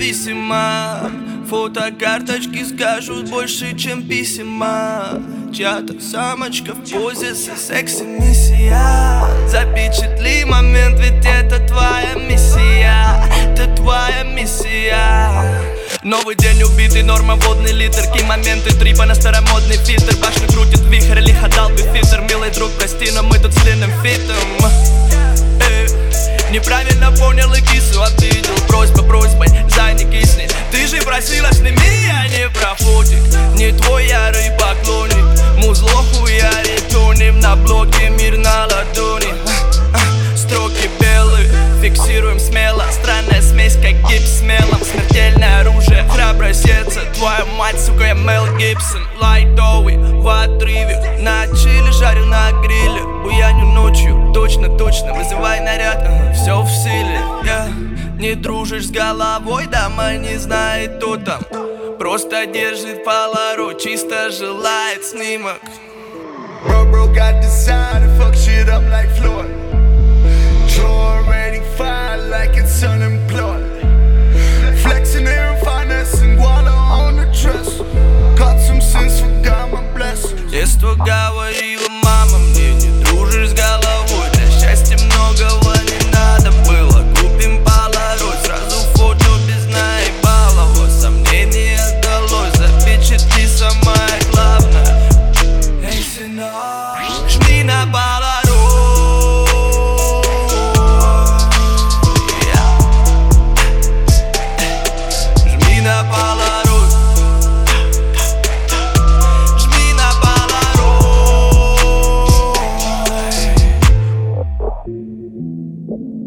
независимо. Фотокарточки скажут больше, чем письма. Чья-то самочка в позе со секси-миссия. Запечатли момент, ведь это твоя миссия. Это твоя миссия. Новый день убитый, норма водный литр. Моменты трипа на старомодный фильтр. Башню крутит вихрь, лихо дал бы фильтр. Милый друг, прости, но мы тут с длинным фитом. Неправильно понял и кису обидел. Просьба просьбой, зай не кисни. Ты же просила, сними, а не про фотик. Не твой ярый поклонник. Музло хуярит, тонем на блоке, мир на ладони. Строки белые, фиксируем смело. Странная смесь, как гипс с мелом. Смертельное оружие, храброе сердце. Твоя мать, сука, я Мел Гибсон. Лайтовый, в отрыве. На чили жарю на гриле. Буяню ночью, точно, точно. Вызывай наряд, все в силе. Не дружишь с головой, дама не знает, кто там. Просто держит поларо, чисто желает снимок. Bro got desire to fuck shit up like Floyd. Draw rating 5 like it's unemployed. Flexing air and finesse and guala on the dress. Got some sense, forgot my blessings. Детство говорила мама мне, не дружишь с головой. Для счастья многого не надо было. Купим полароид, сразу фото без наебалого. Сомнений сдалось, запечатли самое главное. Эй, сынок, жми на полароид. Жми на полароид. Жми на полароид.